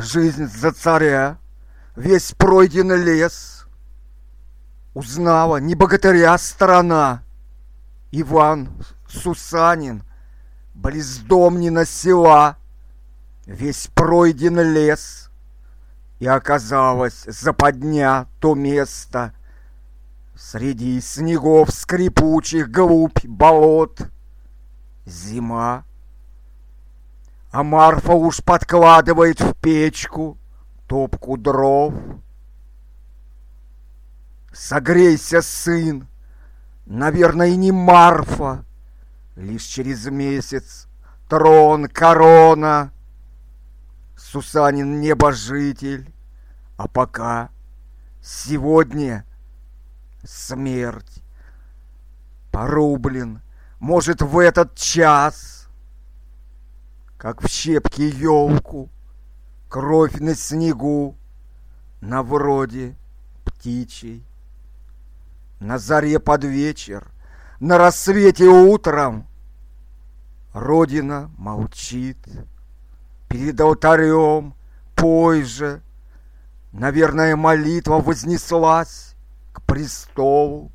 жизнь за царя, весь пройден лес. Узнала не богатыря сторона, Иван Сусанин, близ Домнина села, весь пройден лес. И оказалось западня то место среди снегов скрипучих глубь болот. Зима. А Марфа уж подкладывает в печку топку дров. Согрейся, сын, наверное, и не Марфа, лишь через месяц трон, корона. Сусанин небожитель, а пока сегодня смерть. Порублен, может, в этот час, как в щепке елку, кровь на снегу, на вроде птичий. На заре под вечер, на рассвете утром Родина молчит. Перед алтарем пой же, наверное, молитва вознеслась к престолу.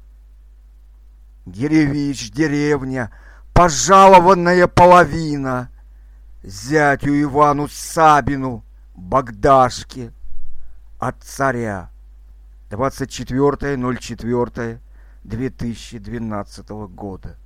Деревич, деревня, пожалованная половина зятю Ивану Сабину, Богдашке, от царя. 24.04.2012 года.